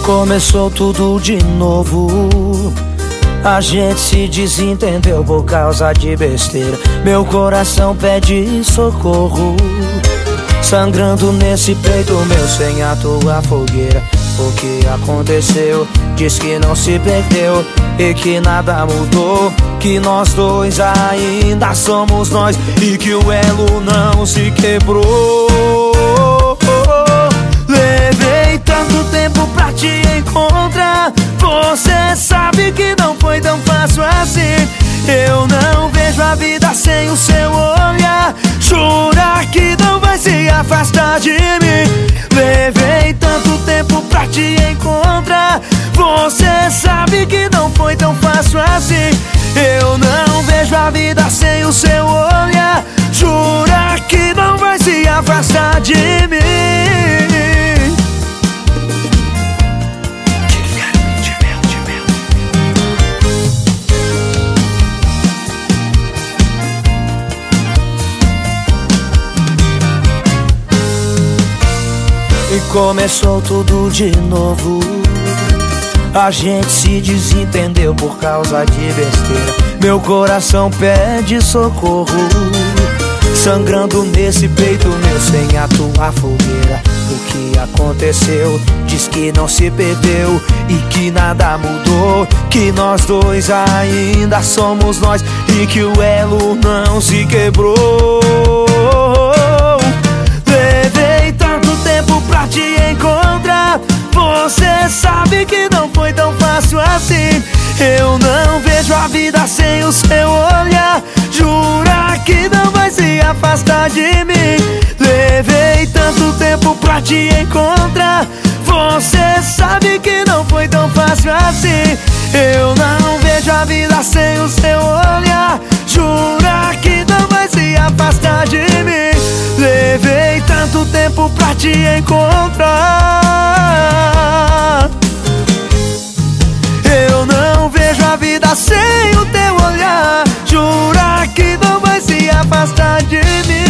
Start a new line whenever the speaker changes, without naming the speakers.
Começou tudo de novo. A gente se desentendeu por causa de besteira. Meu coração pede socorro, sangrando nesse peito meu sem a tua fogueira. O que aconteceu? Diz que não se perdeu e que nada mudou, que nós dois ainda somos nós e que o elo não se quebrou. Levei tanto tempo pra te encontrar. Você sabe que não foi tão fácil assim. Eu não vejo a vida sem o seu olhar. Jura que não vai se afastar de mim. Levei tanto tempo pra te encontrar. Você sabe que não foi tão fácil assim. Eu não vejo a vida sem o seu olhar. Jura que não vai se afastar de mim. E começou tudo de novo. A gente se desentendeu por causa de besteira. Meu coração pede socorro, sangrando nesse peito meu sem a tua fogueira. O que aconteceu? Diz que não se perdeu e que nada mudou, que nós dois ainda somos nós e que o elo não se quebrou. Levei tanto tempo pra te encontrar. Você sabe que não foi tão fácil assim. Eu não vejo a vida sem o seu olhar. Jura que não vai se afastar de mim. Levei tanto tempo pra te encontrar. Você sabe que não foi tão fácil assim. Eu não vejo a vida sem o seu olhar. Jura que não vai se afastar de mim. Levei tanto tempo pra te encontrar. Eu não vejo a vida sem o teu olhar. Jura que não vai se afastar de mim.